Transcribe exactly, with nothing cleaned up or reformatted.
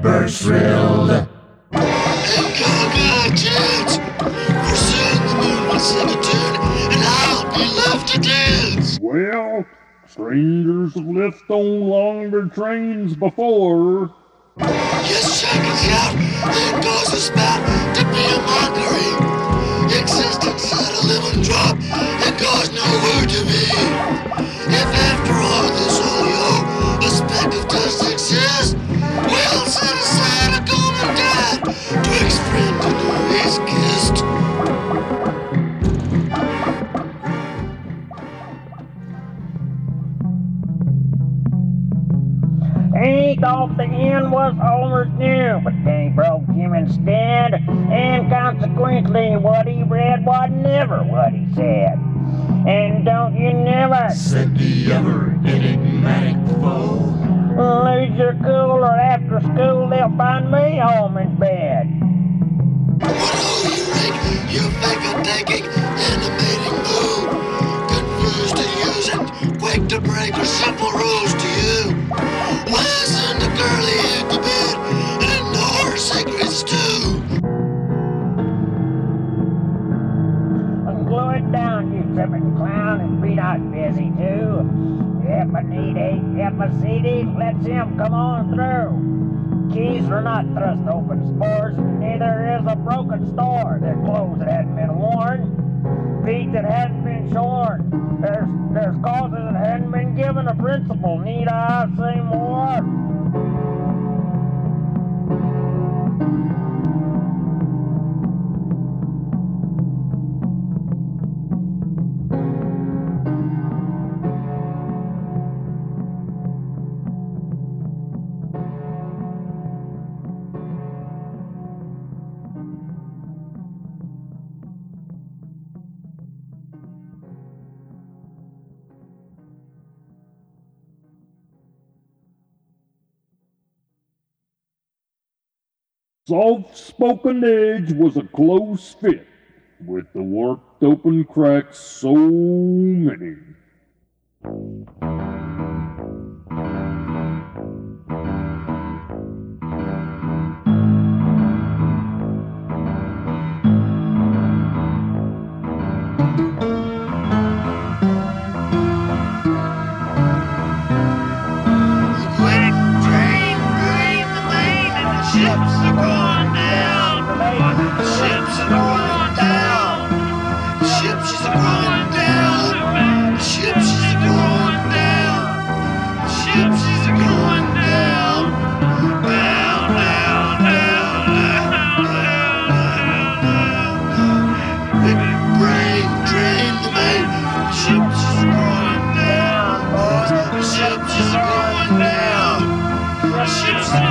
birds thrilled. And gaga chance, for soon the moon will sing a tune, and I'll be left to dance. Well, strangers have lived on longer trains before. Yes, check it out, there goes a spout to be a mockery. Existence at a lemon drop, it goes nowhere to me. If after all this oleo, a speck of dust exists, we'll set aside a common guide twixt friend and who he's kissed. He thought the end was overdue, but they broke him instead, and consequently what he read was never what he said. And don't you never, said the ever enigmatic foe, lose your cool, or after school they'll find me home in bed. What oh, you rake, you fake-a-taking, animating moo, confused to use it, quick to break her simple rules to you. Listen to girlie in the bed, and know her secrets too. Glue it down, you tripping clown, and be not busy too. If I need eight F a C Ds, let's him come on through. Keys are not thrust open spores, and neither is a broken store. There's clothes that hadn't been worn, feet that hadn't been shorn. There's there's causes that hadn't been given a principle. Need I say more? Soft-spoken edge was a close fit, with the warped open cracks so many. Ships are going down. Ships are going down. Ships are going down. Ships are going down. Ships are going down. Down, down, down, down, down, down, down. Big brain drain the main. Ships are going down. Ships are going down. Ships are